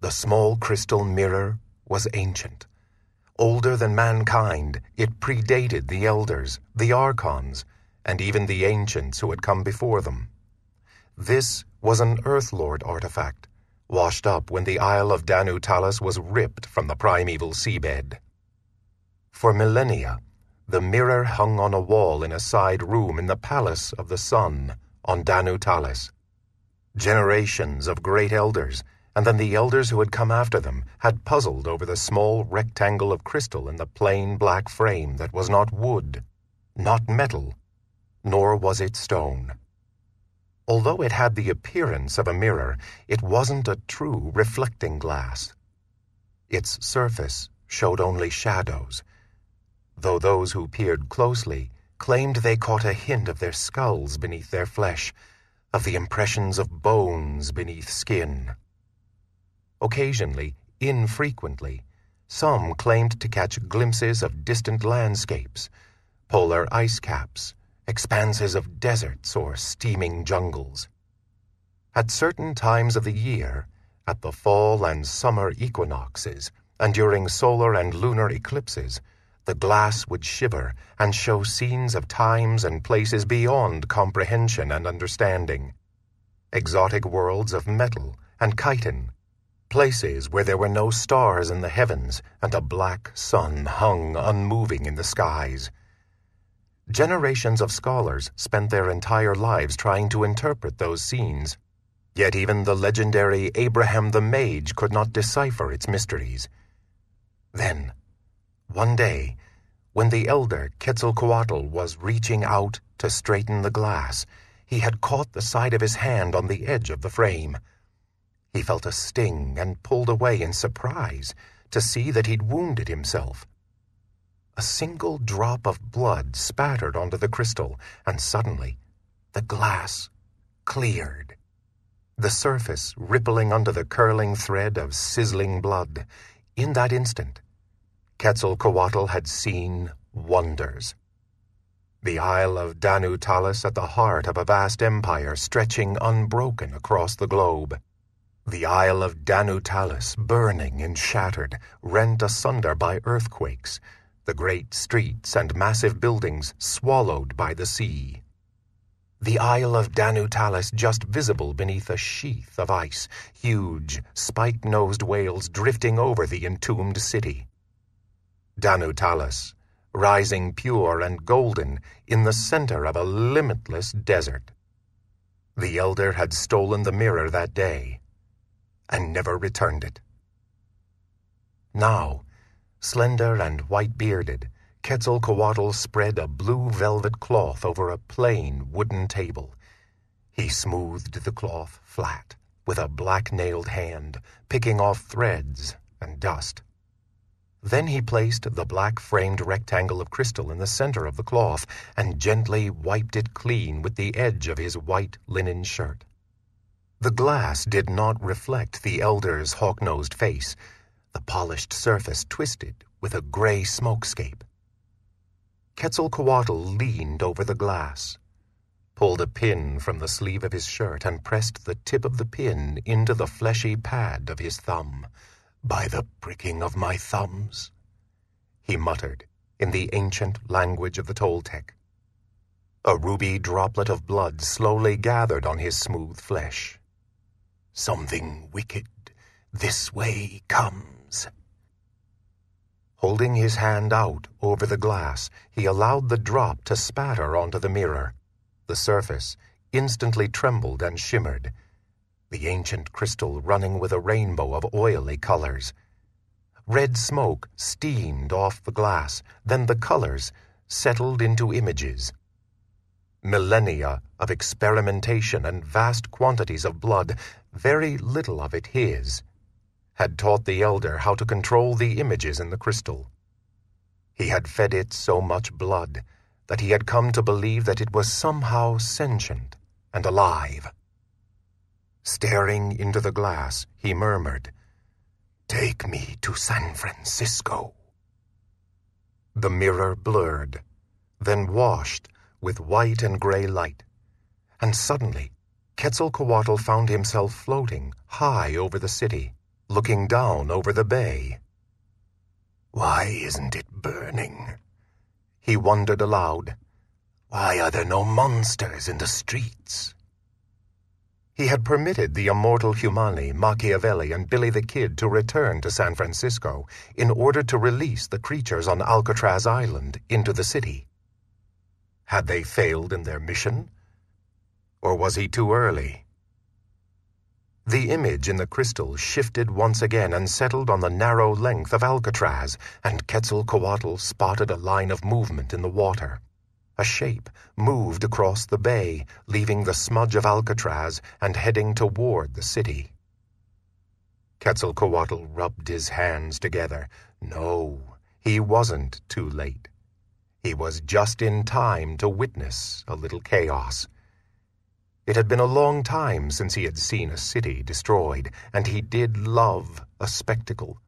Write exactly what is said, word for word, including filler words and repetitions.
The small crystal mirror was ancient. Older than mankind, it predated the elders, the archons, and even the ancients who had come before them. This was an Earthlord artifact, washed up when the Isle of Danu Talis was ripped from the primeval seabed. For millennia, the mirror hung on a wall in a side room in the Palace of the Sun on Danu Talis. Generations of great elders, and then the elders who had come after them, had puzzled over the small rectangle of crystal in the plain black frame that was not wood, not metal, nor was it stone. Although it had the appearance of a mirror, it wasn't a true reflecting glass. Its surface showed only shadows, though those who peered closely claimed they caught a hint of their skulls beneath their flesh, of the impressions of bones beneath skin. Occasionally, infrequently, some claimed to catch glimpses of distant landscapes, polar ice caps, expanses of deserts or steaming jungles. At certain times of the year, at the fall and summer equinoxes, and during solar and lunar eclipses, the glass would shiver and show scenes of times and places beyond comprehension and understanding. Exotic worlds of metal and chitin, places where there were no stars in the heavens and a black sun hung unmoving in the skies. Generations of scholars spent their entire lives trying to interpret those scenes, yet even the legendary Abraham the Mage could not decipher its mysteries. Then, one day, when the elder Quetzalcoatl was reaching out to straighten the glass, he had caught the side of his hand on the edge of the frame. He felt a sting and pulled away in surprise to see that he'd wounded himself. A single drop of blood spattered onto the crystal, and suddenly the glass cleared, the surface rippling under the curling thread of sizzling blood. In that instant, Quetzalcoatl had seen wonders. The Isle of Danu Talis at the heart of a vast empire stretching unbroken across the globe. The Isle of Danu Talis burning and shattered, rent asunder by earthquakes, the great streets and massive buildings swallowed by the sea. The Isle of Danu Talis just visible beneath a sheath of ice, huge, spike-nosed whales drifting over the entombed city. Danu Talis, rising pure and golden in the center of a limitless desert. The elder had stolen the mirror that day and never returned it. Now, slender and white-bearded, Quetzalcoatl spread a blue velvet cloth over a plain wooden table. He smoothed the cloth flat with a black-nailed hand, picking off threads and dust. Then he placed the black-framed rectangle of crystal in the center of the cloth and gently wiped it clean with the edge of his white linen shirt. The glass did not reflect the elder's hawk-nosed face, the polished surface twisted with a gray smokescape. Quetzalcoatl leaned over the glass, pulled a pin from the sleeve of his shirt, and pressed the tip of the pin into the fleshy pad of his thumb. "By the pricking of my thumbs," he muttered in the ancient language of the Toltec. A ruby droplet of blood slowly gathered on his smooth flesh. "Something wicked this way comes." Holding his hand out over the glass, he allowed the drop to spatter onto the mirror. The surface instantly trembled and shimmered, the ancient crystal running with a rainbow of oily colors. Red smoke steamed off the glass, then the colors settled into images. Millennia of experimentation and vast quantities of blood, very little of it his, had taught the elder how to control the images in the crystal. He had fed it so much blood that he had come to believe that it was somehow sentient and alive. Staring into the glass, he murmured, "Take me to San Francisco." The mirror blurred, then washed with white and gray light, and suddenly Quetzalcoatl found himself floating high over the city. looking down over the bay. "Why isn't it burning?" he wondered aloud. "Why are there no monsters in the streets?" He had permitted the immortal Humani, Machiavelli, and Billy the Kid to return to San Francisco in order to release the creatures on Alcatraz Island into the city. Had they failed in their mission? Or was he too early? The image in the crystal shifted once again and settled on the narrow length of Alcatraz, and Quetzalcoatl spotted a line of movement in the water. A shape moved across the bay, leaving the smudge of Alcatraz and heading toward the city. Quetzalcoatl rubbed his hands together. No, he wasn't too late. He was just in time to witness a little chaos. It had been a long time since he had seen a city destroyed, and he did love a spectacle.